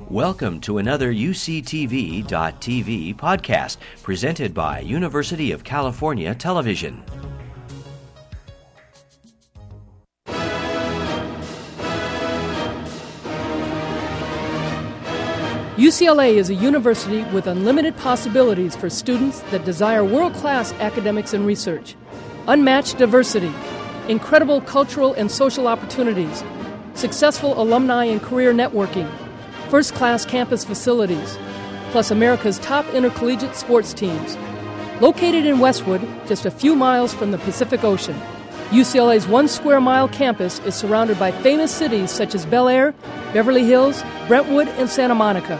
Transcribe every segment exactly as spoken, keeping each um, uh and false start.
Welcome to another U C T V dot T V podcast presented by University of California Television. U C L A is a university with unlimited possibilities for students that desire world-class academics and research, unmatched diversity, incredible cultural and social opportunities, successful alumni and career networking, first-class campus facilities, plus America's top intercollegiate sports teams. Located in Westwood, just a few miles from the Pacific Ocean, U C L A's one square mile campus is surrounded by famous cities such as Bel Air, Beverly Hills, Brentwood, and Santa Monica.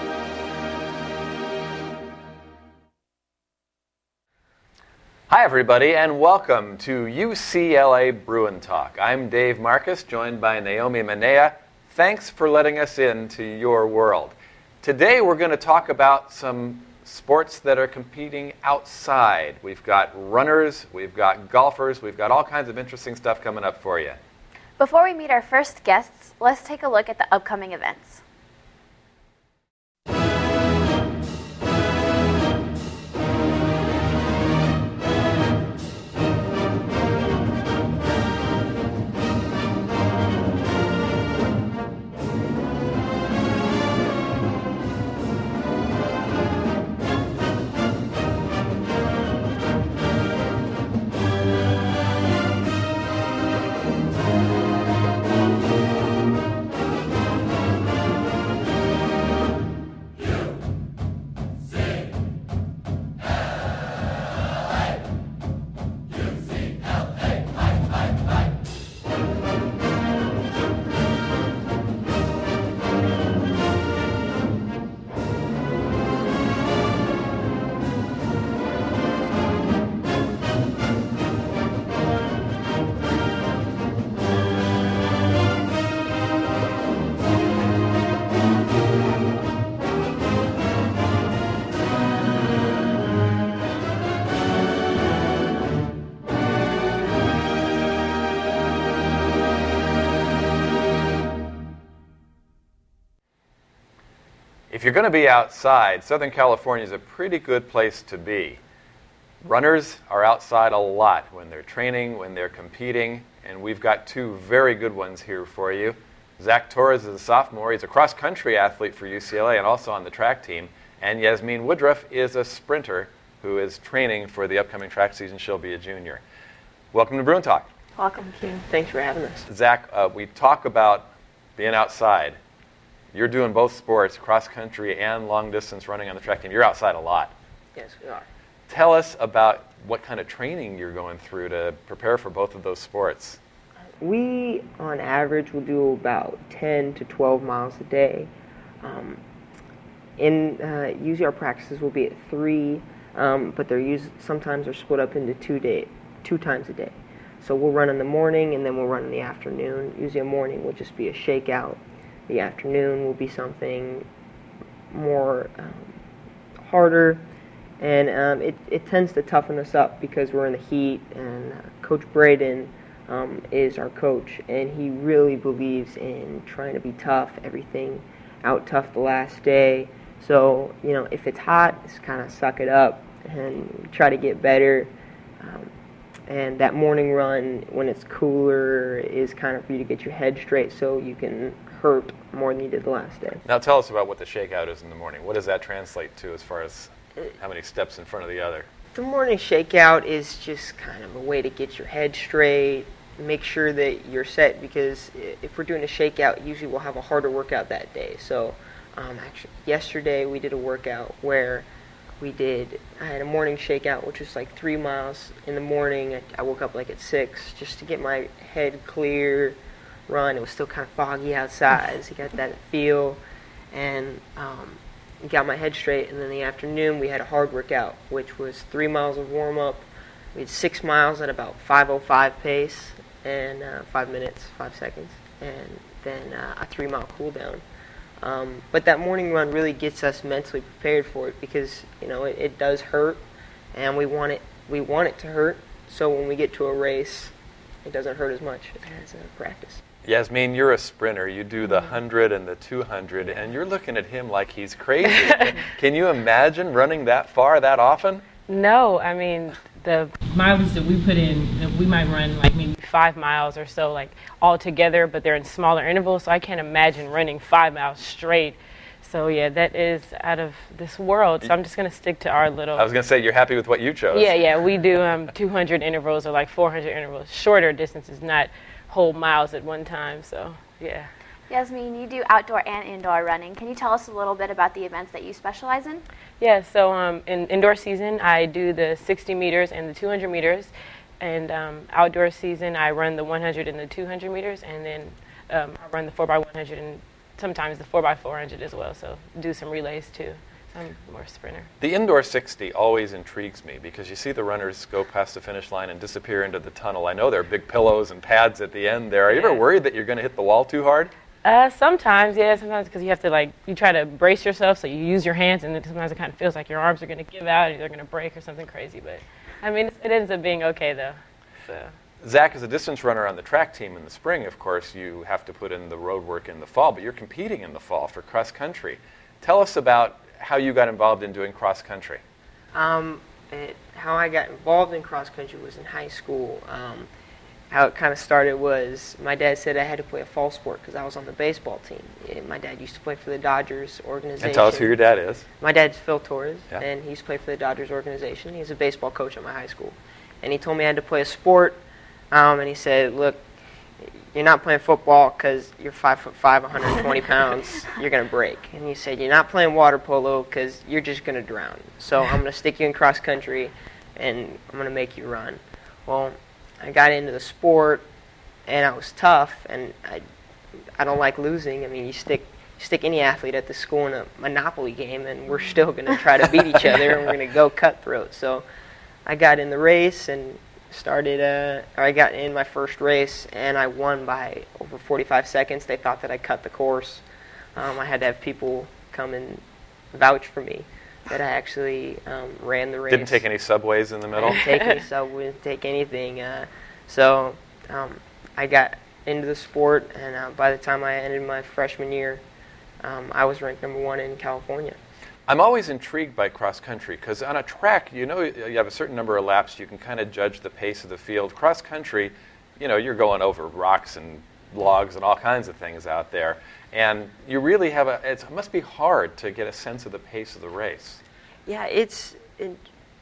Hi, everybody, and welcome to U C L A Bruin Talk. I'm Dave Marcus, joined by Naomi Manea. Thanks for letting us into your world. Today, we're going to talk about some sports that are competing outside. We've got runners, we've got golfers, we've got all kinds of interesting stuff coming up for you. Before we meet our first guests, let's take a look at the upcoming events. If you're going to be outside, Southern California is a pretty good place to be. Runners are outside a lot when they're training, when they're competing, and we've got two very good ones here for you. Zach Torres is a sophomore. He's a cross-country athlete for U C L A and also on the track team. And Yasmin Woodruff is a sprinter who is training for the upcoming track season. She'll be a junior. Welcome to Bruin Talk. Welcome, Q. Thanks for having us. Zach, uh, we talk about being outside. You're doing both sports, cross-country and long-distance running on the track team. You're outside a lot. Yes, we are. Tell us about what kind of training you're going through to prepare for both of those sports. We, on average, will do about ten to twelve miles a day. Um, in uh, usually our practices will be at three, um, but they're used, sometimes they're split up into two day, two times a day. So we'll run in the morning and then we'll run in the afternoon. Usually a morning will just be a shakeout. The afternoon will be something more um, harder, and um, it, it tends to toughen us up because we're in the heat, and uh, Coach Braden um, is our coach, and he really believes in trying to be tough, everything out tough the last day. So, you know, if it's hot, just kind of suck it up and try to get better. Um, and that morning run, when it's cooler, is kind of for you to get your head straight so you can hurt more than you did the last day. Now tell us about what the shakeout is in the morning. What does that translate to as far as how many steps in front of the other? The morning shakeout is just kind of a way to get your head straight, make sure that you're set, because if we're doing a shakeout, usually we'll have a harder workout that day. So um, actually, yesterday we did a workout where we did, I had a morning shakeout, which was like three miles in the morning. I, I woke up like at six just to get my head clear, run. It was still kind of foggy outside, so you got that feel, and um, got my head straight. And then in the afternoon, we had a hard workout, which was three miles of warm-up. We had six miles at about five oh five pace, and uh, five minutes, five seconds, and then uh, a three-mile cool-down. Um, but that morning run really gets us mentally prepared for it because, you know, it, it does hurt, and we want it, we want it to hurt, so when we get to a race, it doesn't hurt as much as a practice. Yasmin, you're a sprinter. You do the one hundred and the two hundred, and you're looking at him like he's crazy. Can you imagine running that far that often? No, I mean, the mileage that we put in, we might run like maybe five miles or so, like all together, but they're in smaller intervals, so I can't imagine running five miles straight. So yeah, that is out of this world. So I'm just going to stick to our little... I was going to say, you're happy with what you chose. Yeah, yeah, we do um, two hundred intervals or like four hundred intervals, shorter distances, not whole miles at one time, so yeah. Yasmin, you do outdoor and indoor running. Can you tell us a little bit about the events that you specialize in? Yeah, so um, in indoor season, I do the sixty meters and the two hundred meters. And um, outdoor season, I run the one hundred and the two hundred meters. And then um, I run the four by one hundred and sometimes the four by four hundred as well. So do some relays too. So I'm more a sprinter. The indoor sixty always intrigues me because you see the runners go past the finish line and disappear into the tunnel. I know there are big pillows and pads at the end there. Are you Yeah. ever worried that you're going to hit the wall too hard? Uh, sometimes, yeah, sometimes because you have to, like, you try to brace yourself, so you use your hands, and then sometimes it kind of feels like your arms are going to give out, or they're going to break or something crazy. But, I mean, it ends up being okay, though. So. Zach, as a distance runner on the track team in the spring, of course, you have to put in the road work in the fall, but you're competing in the fall for cross country. Tell us about how you got involved in doing cross country. Um, it, how I got involved in cross country was in high school. Um, how it kind of started was my dad said I had to play a fall sport because I was on the baseball team. Yeah, my dad used to play for the Dodgers organization. And tell us who your dad is. My dad's Phil Torres, Yeah. and he used to play for the Dodgers organization. He's a baseball coach at my high school. And he told me I had to play a sport, um, and he said, look, you're not playing football because you're five foot five, one hundred twenty pounds. You're going to break. And he said, you're not playing water polo because you're just going to drown. So I'm going to stick you in cross country, and I'm going to make you run. Well, I got into the sport, and I was tough, and I, I don't like losing. I mean, you stick stick any athlete at the school in a Monopoly game, and we're still going to try to beat each other, and we're going to go cutthroat. So I got in the race and started. Uh, or I got in my first race, and I won by over forty-five seconds. They thought that I cut the course. Um, I had to have people come and vouch for me that I actually um, ran the race. Didn't take any subways in the middle? I didn't take any subway, didn't take anything. Uh, so um, I got into the sport, and uh, by the time I ended my freshman year, um, I was ranked number one in California. I'm always intrigued by cross country because on a track, you know, you have a certain number of laps. You can kind of judge the pace of the field. Cross country, you know, you're going over rocks and logs and all kinds of things out there. And you really have a, it's, it must be hard to get a sense of the pace of the race. Yeah, it's, it,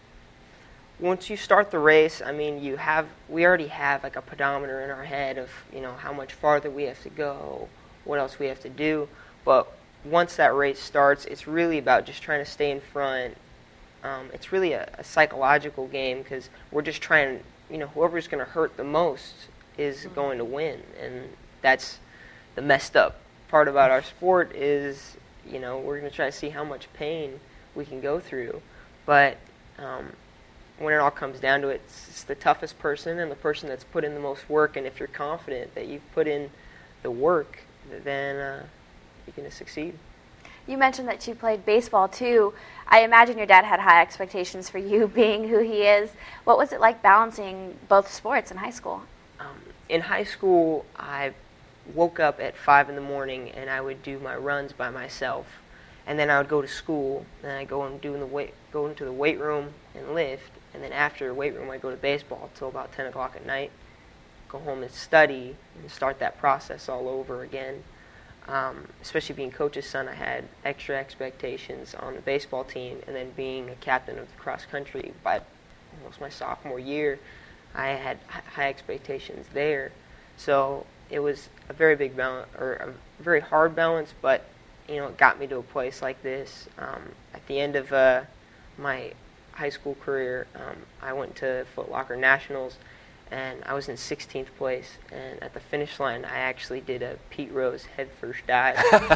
once you start the race, I mean, you have, we already have like a pedometer in our head of, you know, how much farther we have to go, what else we have to do. But once that race starts, it's really about just trying to stay in front. Um, it's really a, a psychological game because we're just trying, you know, whoever's going to hurt the most is going to win. And that's the messed up part about our sport is, you know, we're going to try to see how much pain we can go through. But um, when it all comes down to it, it's, it's the toughest person and the person that's put in the most work. And if you're confident that you've put in the work, then uh, you're going to succeed. You mentioned that you played baseball too. I imagine your dad had high expectations for you being who he is. What was it like balancing both sports in high school? Um, in high school, I woke up at five in the morning and I would do my runs by myself, and then I would go to school. Then I go and do the weight, go into the weight room and lift, and then after the weight room, I go to baseball till about ten o'clock at night. Go home and study and start that process all over again. Um, especially being coach's son, I had extra expectations on the baseball team, and then being a captain of the cross country by almost my sophomore year, I had high expectations there. So it was a very big balance, or a very hard balance, but you know, it got me to a place like this. Um, at the end of uh, my high school career, um, I went to Foot Locker Nationals, and I was in sixteenth place. And at the finish line, I actually did a Pete Rose head first dive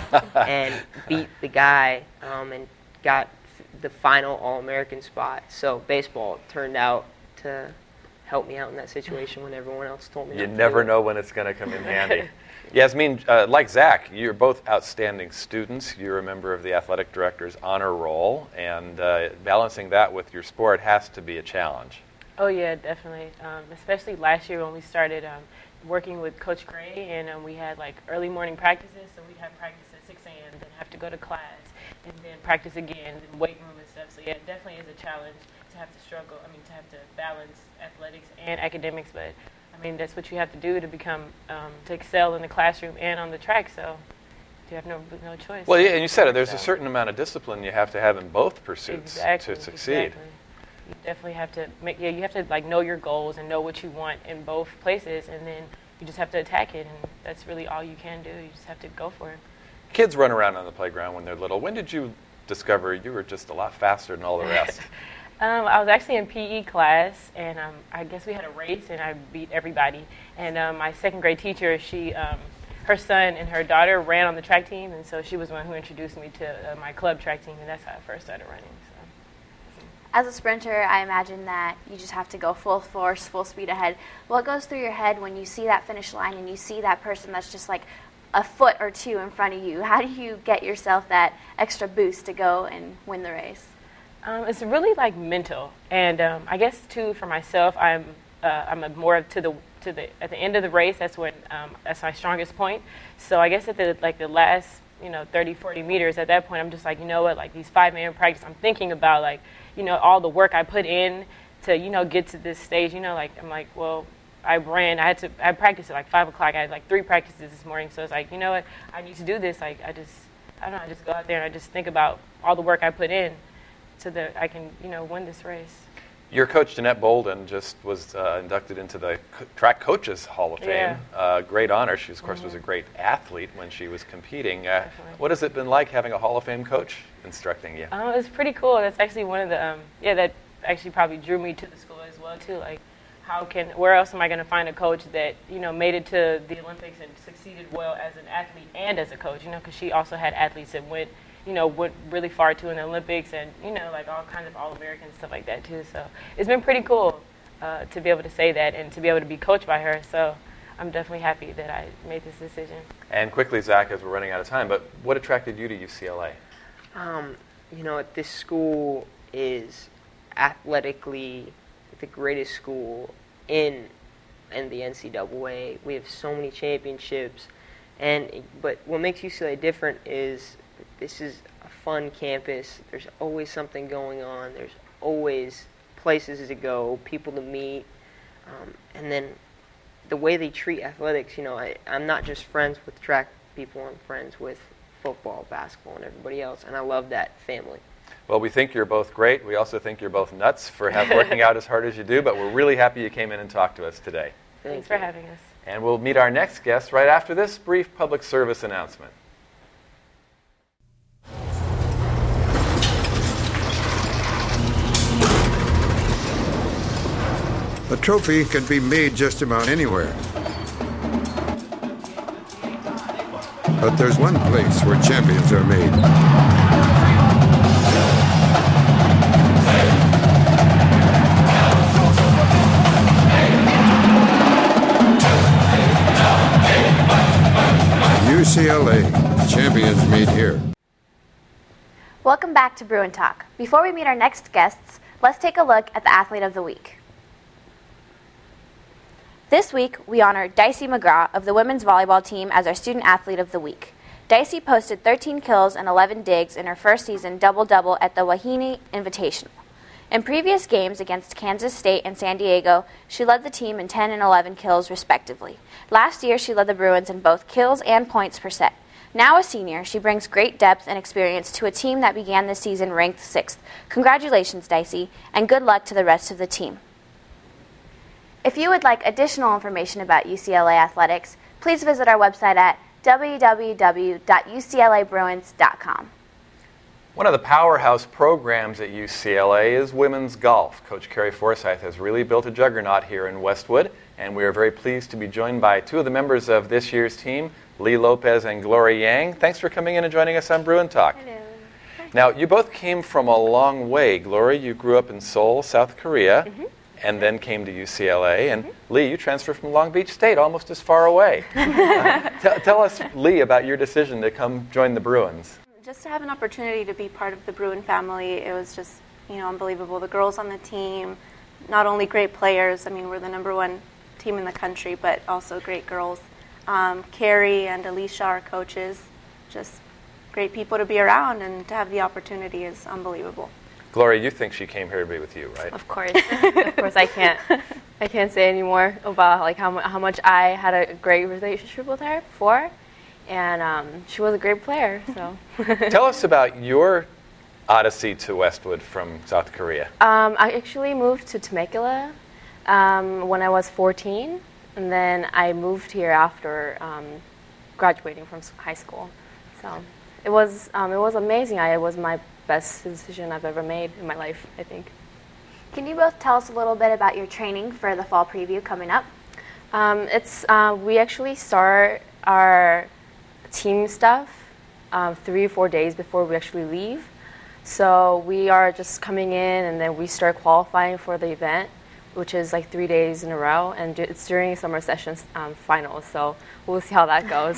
and beat the guy um, and got f- the final All-American spot. So baseball turned out to help me out in that situation when everyone else told me You not to never do it. know when it's going to come in handy. Yasmin, uh, like Zach, you're both outstanding students. You're a member of the athletic director's honor roll, and uh, balancing that with your sport has to be a challenge. Oh yeah, definitely. Um, especially last year when we started um, working with Coach Gray, and um, we had like early morning practices, so we'd have practice at six a.m., then have to go to class, and then practice again, then weight room and stuff. So yeah, it definitely is a challenge to have to struggle, I mean, to have to balance athletics and academics, but I mean, that's what you have to do to become, um, to excel in the classroom and on the track, so you have no no choice. Well, yeah, and you said it, there's a certain amount of discipline you have to have in both pursuits exactly, to succeed. Exactly. You definitely have to make, yeah, you have to like know your goals and know what you want in both places, and then you just have to attack it, and that's really all you can do. You just have to go for it. Kids run around on the playground when they're little. When did you discover you were just a lot faster than all the rest? Um, I was actually in P E class, and um, I guess we had a race, and I beat everybody. And um, my second grade teacher, she, um, her son and her daughter ran on the track team, and so she was the one who introduced me to uh, my club track team, and that's how I first started running. So. As a sprinter, I imagine that you just have to go full force, full speed ahead. What goes through your head when you see that finish line and you see that person that's just like a foot or two in front of you? How do you get yourself that extra boost to go and win the race? Um, it's really like mental, and um, I guess too for myself, I'm uh, I'm a more to the to the at the end of the race. That's when um, that's my strongest point. So I guess at the like the last you know thirty, forty meters, at that point I'm just like, you know what, like these five minute practice, I'm thinking about like you know all the work I put in to you know get to this stage. You know like I'm like well I ran I had to I practiced at like five o'clock. I had like three practices this morning, so it's like you know what I need to do this. Like I just I don't know I just go out there and I just think about all the work I put in, so that I can, you know, win this race. Your coach, Jeanette Bolden, just was uh, inducted into the Co- Track Coaches Hall of Fame. Yeah. Uh, great honor. She, of course, mm-hmm. was a great athlete when she was competing. Uh, what has it been like having a Hall of Fame coach instructing you? Oh, uh, it's pretty cool. That's actually one of the, um, yeah, that actually probably drew me to the school as well, too. Like, how can, where else am I going to find a coach that, you know, made it to the Olympics and succeeded well as an athlete and as a coach, you know, because she also had athletes that went, you know, went really far too in the Olympics and, you know, like all kinds of All-Americans, stuff like that too. So it's been pretty cool uh, to be able to say that and to be able to be coached by her. So I'm definitely happy that I made this decision. And quickly, Zach, as we're running out of time, but what attracted you to U C L A? Um, you know, this school is athletically the greatest school in in the N C double A. We have so many championships, and but what makes U C L A different is this is a fun campus. There's always something going on. There's always places to go, people to meet, um, and then the way they treat athletics. You know, I, I'm not just friends with track people. I'm friends with football, basketball, and everybody else, and I love that family. Well, we think you're both great. We also think you're both nuts for have, working out as hard as you do, but we're really happy you came in and talked to us today. Thanks Thank for you. having us. And we'll meet our next guest right after this brief public service announcement. A trophy can be made just about anywhere. But there's one place where champions are made. U C L A, champions meet here. Welcome back to Bruin Talk. Before we meet our next guests, let's take a look at the Athlete of the Week. This week, we honor Dicey McGraw of the women's volleyball team as our Student Athlete of the Week. Dicey posted thirteen kills and eleven digs in her first season double-double at the Wahine Invitational. In previous games against Kansas State and San Diego, she led the team in ten and eleven kills, respectively. Last year, she led the Bruins in both kills and points per set. Now a senior, she brings great depth and experience to a team that began the season ranked sixth. Congratulations, Dicey, and good luck to the rest of the team. If you would like additional information about U C L A athletics, please visit our website at w w w dot u c l a bruins dot com. One of the powerhouse programs at U C L A is women's golf. Coach Carrie Forsyth has really built a juggernaut here in Westwood, and we are very pleased to be joined by two of the members of this year's team, Lee Lopez and Gloria Yang. Thanks for coming in and joining us on Bruin Talk. Hello. Now, you both came from a long way. Gloria, you grew up in Seoul, South Korea, mm-hmm. and then came to U C L A. And mm-hmm. Lee, you transferred from Long Beach State, almost as far away. uh, t- tell us, Lee, about your decision to come join the Bruins. Just to have an opportunity to be part of the Bruin family, it was just, you know, unbelievable. The girls on the team, not only great players, I mean, we're the number one team in the country, but also great girls. Um, Carrie and Alicia, our coaches, just great people to be around, and to have the opportunity is unbelievable. Gloria, you think she came here to be with you, right? Of course, of course. I can't, I can't say any more about like how mu- how much I had a great relationship with her before, and um, she was a great player. So, Tell us about your odyssey to Westwood from South Korea. um, I actually moved to Temecula um, when I was fourteen, and then I moved here after um, graduating from s- high school. So it was um, it was amazing. I, it was my best decision I've ever made in my life, I think. Can you both tell us a little bit about your training for the fall preview coming up? Um, it's uh, we actually start our team stuff um, three or four days before we actually leave. So we are just coming in, and then we start qualifying for the event, which is like three days in a row, and it's during summer sessions um, finals. So we'll see how that goes.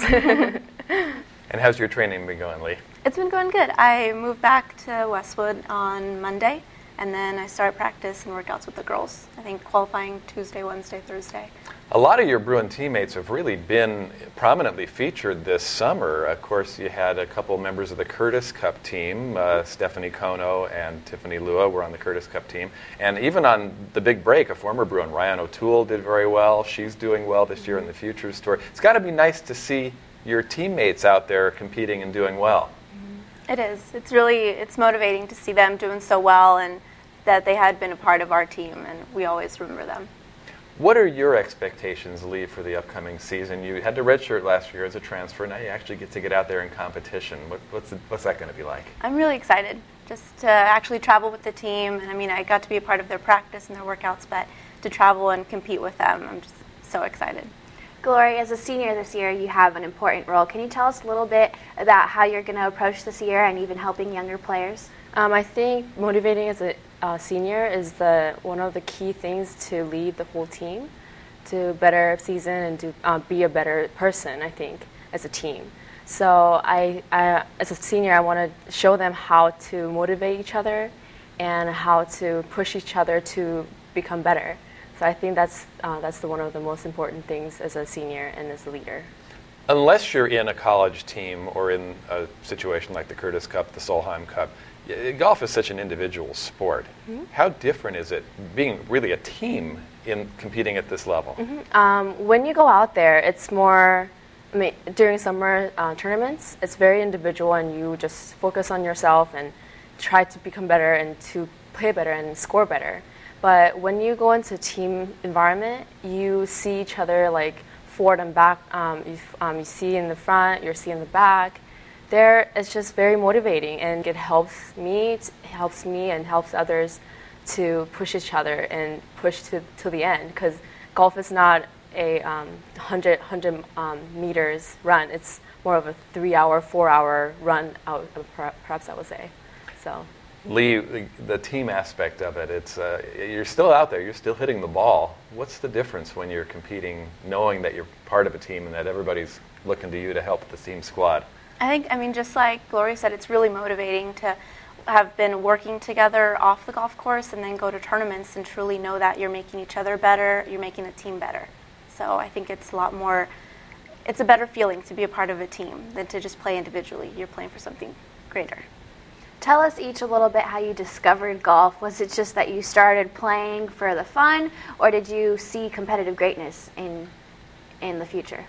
And how's your training been going, Lee? It's been going good. I moved back to Westwood on Monday, and then I started practice and workouts with the girls. I think qualifying Tuesday, Wednesday, Thursday. A lot of your Bruin teammates have really been prominently featured this summer. Of course, you had a couple members of the Curtis Cup team. Uh, Stephanie Kono and Tiffany Lua were on the Curtis Cup team. And even on the big break, a former Bruin, Ryan O'Toole, did very well. She's doing well this year in the Futures Tour. It's got to be nice to see your teammates out there competing and doing well. It is. It's really, it's motivating to see them doing so well, and that they had been a part of our team, and we always remember them. What are your expectations, Lee, for the upcoming season? You had to redshirt last year as a transfer. Now you actually get to get out there in competition. What, what's, the, what's that going to be like? I'm really excited just to actually travel with the team. And I mean, I got to be a part of their practice and their workouts, but to travel and compete with them, I'm just so excited. Gloria, as a senior this year, you have an important role. Can you tell us a little bit about how you're going to approach this year and even helping younger players? Um, I think motivating as a uh, senior is the one of the key things to lead the whole team to better season and to uh, be a better person, I think, as a team. So I, I as a senior, I want to show them how to motivate each other and how to push each other to become better. So I think that's uh, that's the, one of the most important things as a senior and as a leader. Unless you're in a college team or in a situation like the Curtis Cup, the Solheim Cup, y- golf is such an individual sport. Mm-hmm. How different is it being really a team in competing at this level? Mm-hmm. Um, when you go out there, it's more, I mean, during summer uh, tournaments, it's very individual, and you just focus on yourself and try to become better and to play better and score better. But when you go into a team environment, you see each other like forward and back. Um, you, um, you see in the front, you see in the back. There, it's just very motivating, and it helps me, it helps me, and helps others to push each other and push to to the end. Because golf is not a um, hundred hundred um, meters run. It's more of a three-hour, four-hour run out, perhaps I would say. So. Lee, the, the team aspect of it, it's uh, you're still out there, you're still hitting the ball. What's the difference when you're competing, knowing that you're part of a team and that everybody's looking to you to help the team squad? I think, I mean, just like Gloria said, it's really motivating to have been working together off the golf course and then go to tournaments and truly know that you're making each other better, you're making the team better. So I think it's a lot more, it's a better feeling to be a part of a team than to just play individually. You're playing for something greater. Tell us each a little bit how you discovered golf. Was it just that you started playing for the fun, or did you see competitive greatness in in the future?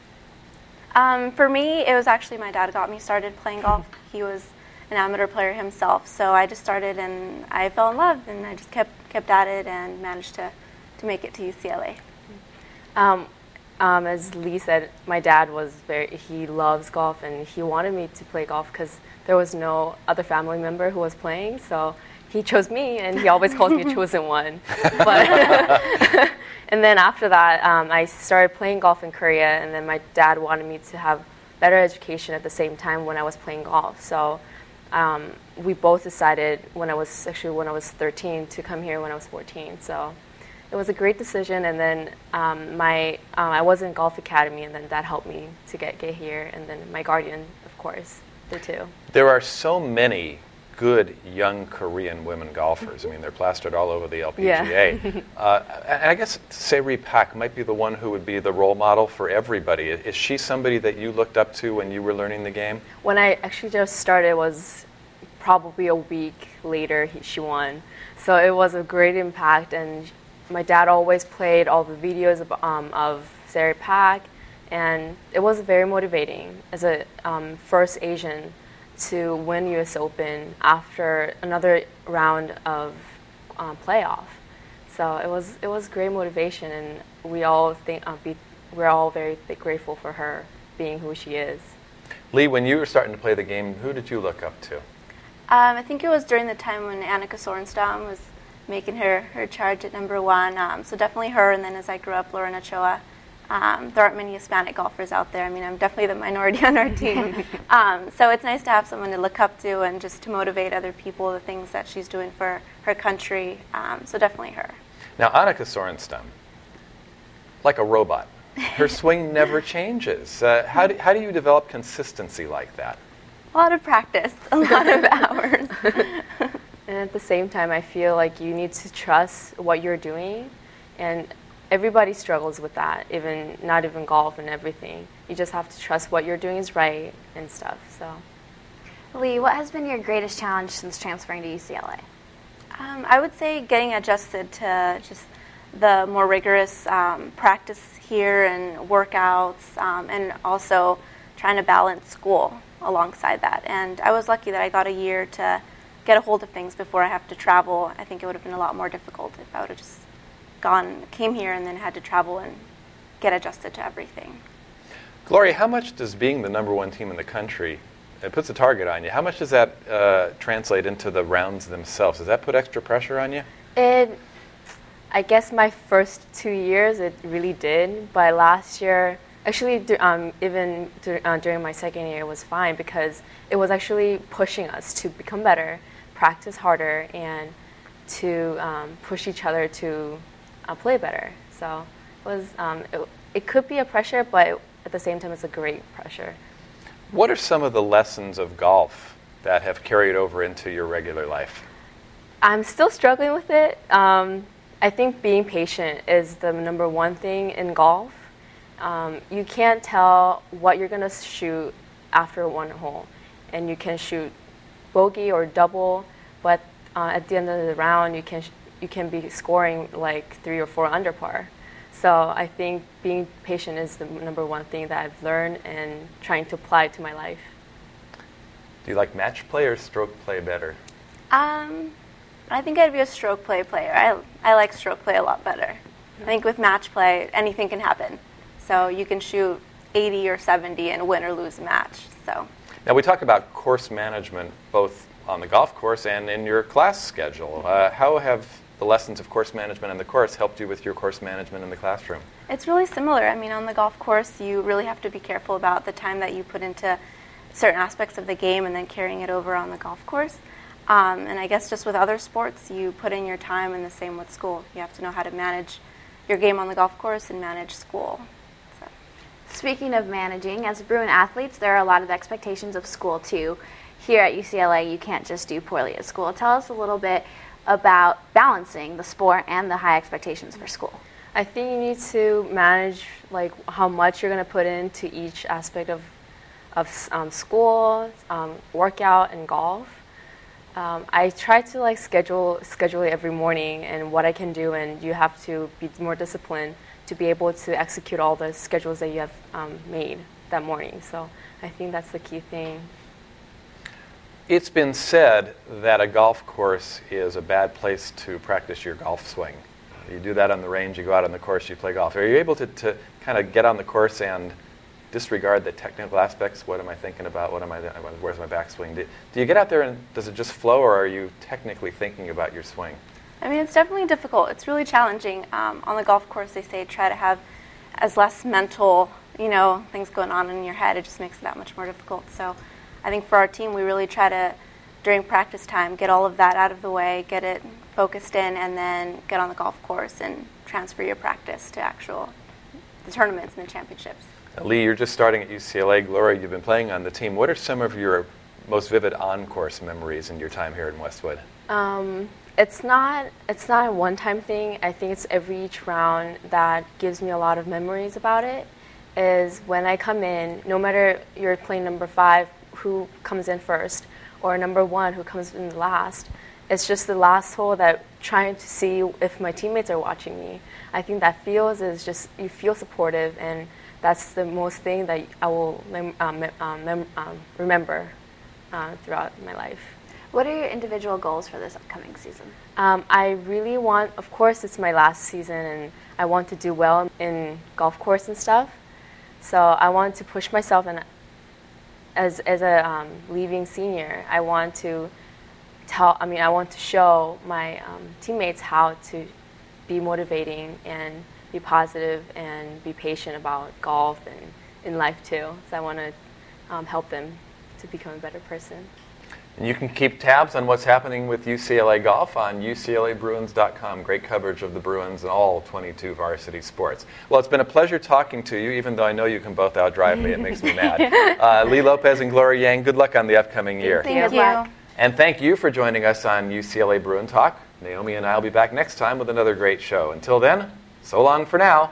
Um, for me, it was actually my dad got me started playing golf. He was an amateur player himself, so I just started and I fell in love, and I just kept kept at it and managed to, to make it to U C L A. Um, um, as Lee said, my dad was very, he loves golf, and he wanted me to play golf because there was no other family member who was playing, so he chose me, and he always calls me a chosen one. But and then after that, um, I started playing golf in Korea, and then my dad wanted me to have better education at the same time when I was playing golf. So um, we both decided when I was actually when I was thirteen to come here when I was fourteen. So it was a great decision, and then um, my um, I was in golf academy, and then that helped me to get get here, and then my guardian, of course, did too. There are so many good young Korean women golfers. I mean, they're plastered all over the L P G A. Yeah. uh, and I guess Se-Ri Pak might be the one who would be the role model for everybody. Is she somebody that you looked up to when you were learning the game? When I actually just started, it was probably a week later he, she won. So it was a great impact, and my dad always played all the videos of, um, of Se-Ri Pak, and it was very motivating as a um, first Asian to win U S Open after another round of um, playoff. So it was it was great motivation, and we all think uh, be, we're all very th- grateful for her being who she is. Lee, when you were starting to play the game, who did you look up to? Um, I think it was during the time when Annika Sorenstam was making her, her charge at number one. Um, so definitely her, and then as I grew up, Lauren Ochoa. Um, there aren't many Hispanic golfers out there. I mean, I'm definitely the minority on our team. um, so it's nice to have someone to look up to and just to motivate other people, the things that she's doing for her country. Um, so definitely her. Now, Annika Sorenstam, like a robot. Her swing never changes. Uh, how, do, how do you develop consistency like that? A lot of practice, a lot of hours. And at the same time, I feel like you need to trust what you're doing, and everybody struggles with that, even not even golf and everything. You just have to trust what you're doing is right and stuff. So, Lee, what has been your greatest challenge since transferring to U C L A? Um, I would say getting adjusted to just the more rigorous um, practice here and workouts, um, and also trying to balance school alongside that. And I was lucky that I got a year to get a hold of things before I have to travel. I think it would have been a lot more difficult if I would have just gone, came here and then had to travel and get adjusted to everything. Gloria, how much does being the number one team in the country, it puts a target on you, how much does that uh, translate into the rounds themselves? Does that put extra pressure on you? It, I guess my first two years it really did, but last year, actually um, even dur- uh, during my second year, it was fine because it was actually pushing us to become better, practice harder, and to um, push each other to uh, play better. So it was um, it, it could be a pressure, but at the same time, it's a great pressure. What are some of the lessons of golf that have carried over into your regular life? I'm still struggling with it. Um, I think being patient is the number one thing in golf. Um, you can't tell what you're going to shoot after one hole, and you can shoot bogey or double, but uh, at the end of the round, you can sh- you can be scoring like three or four under par. So I think being patient is the number one thing that I've learned and trying to apply to my life. Do you like match play or stroke play better? Um, I think I'd be a stroke play player. I, I like stroke play a lot better. I think with match play, anything can happen. So you can shoot eighty or seventy and win or lose a match. So now we talk about course management both on the golf course and in your class schedule. Uh, how have the lessons of course management on the course helped you with your course management in the classroom? It's really similar. I mean, on the golf course, you really have to be careful about the time that you put into certain aspects of the game and then carrying it over on the golf course. Um, and I guess just with other sports, you put in your time, and the same with school. You have to know how to manage your game on the golf course and manage school. So. Speaking of managing, as Bruin athletes, there are a lot of expectations of school too. Here at U C L A, you can't just do poorly at school. Tell us a little bit about balancing the sport and the high expectations for school. I think you need to manage like how much you're going to put into each aspect of of um, school, um, workout, and golf. Um, I try to like schedule schedule it every morning and what I can do, and you have to be more disciplined to be able to execute all the schedules that you have um, made that morning. So I think that's the key thing. It's been said that a golf course is a bad place to practice your golf swing. You do that on the range, you go out on the course, you play golf. Are you able to, to kind of get on the course and disregard the technical aspects? What am I thinking about? What am I? Where's my backswing? Do, do you get out there and does it just flow, or are you technically thinking about your swing? I mean, it's definitely difficult. It's really challenging. Um, on the golf course, they say try to have as less mental, you know, things going on in your head. It just makes it that much more difficult. So I think for our team, we really try to, during practice time, get all of that out of the way, get it focused in, and then get on the golf course and transfer your practice to actual the tournaments and the championships. Lee, you're just starting at U C L A. Gloria, you've been playing on the team. What are some of your most vivid on-course memories in your time here in Westwood? Um, it's not it's not a one-time thing. I think it's every each round that gives me a lot of memories about it. Is when I come in, no matter you're playing number five, who comes in first, or number one, who comes in last, it's just the last hole that trying to see if my teammates are watching me. I think that feels is just, you feel supportive, and that's the most thing that I will mem- um, um, mem- um, remember uh, throughout my life. What are your individual goals for this upcoming season? Um, I really want, of course, it's my last season, and I want to do well in golf course and stuff. So I want to push myself, and as as a um, leaving senior, I want to tell. I mean, I want to show my um, teammates how to be motivating and be positive and be patient about golf and in life too. So I want to um, help them to become a better person. And you can keep tabs on what's happening with U C L A golf on U C L A Bruins dot com. Great coverage of the Bruins and all twenty-two varsity sports. Well, it's been a pleasure talking to you, even though I know you can both outdrive me. It makes me mad. Uh, Lee Lopez and Gloria Yang, good luck on the upcoming year. Thank you. you. And thank you for joining us on U C L A Bruin Talk. Naomi and I will be back next time with another great show. Until then, so long for now.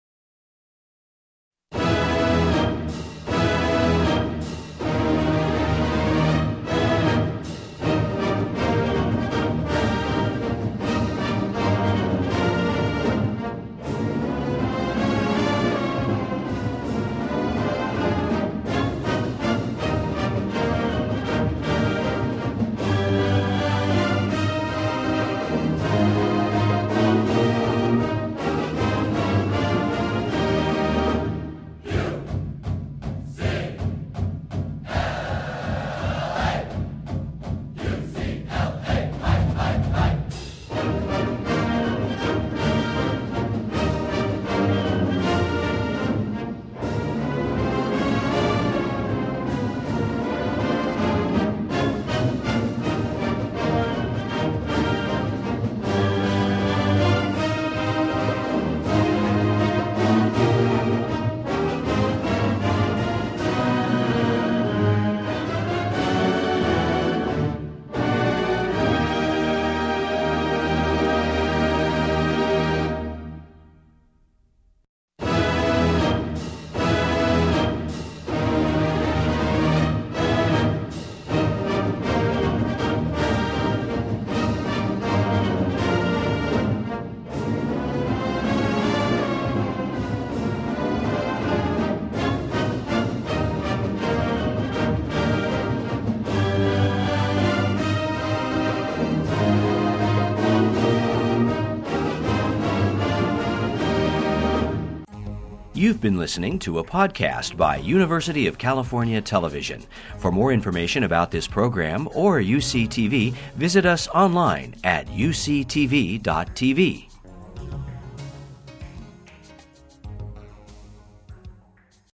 You've been listening to a podcast by University of California Television. For more information about this program or U C T V, visit us online at U C T V dot T V.